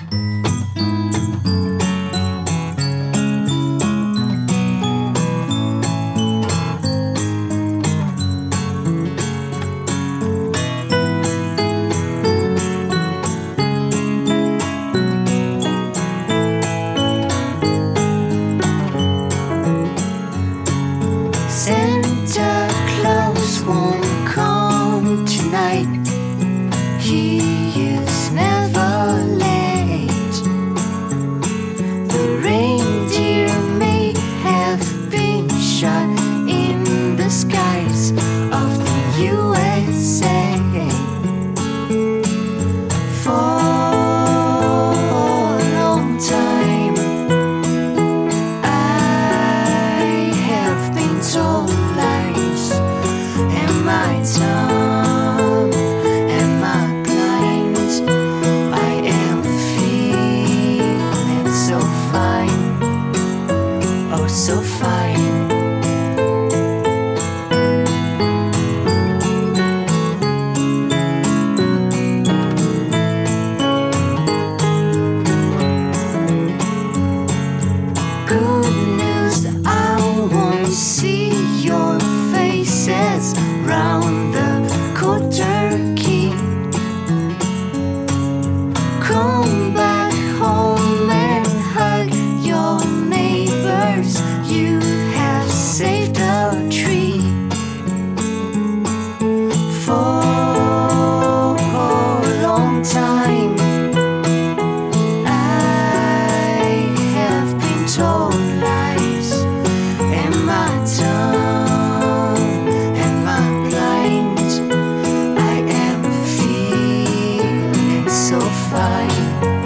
Santa Claus won't come tonight. He is never late. The reindeer may have been shot in the skies of the USA for a long time. I have been told lies. Am I dumb? Am I blind? I am feeling so fine. Oh, so fine. Good news, I won't see your faces round the cold turkey. Come back home and hug your neighbors. You have saved a tree for a long time. I have been told lies. Am I dumb? Am I blind? I am feeling so fine.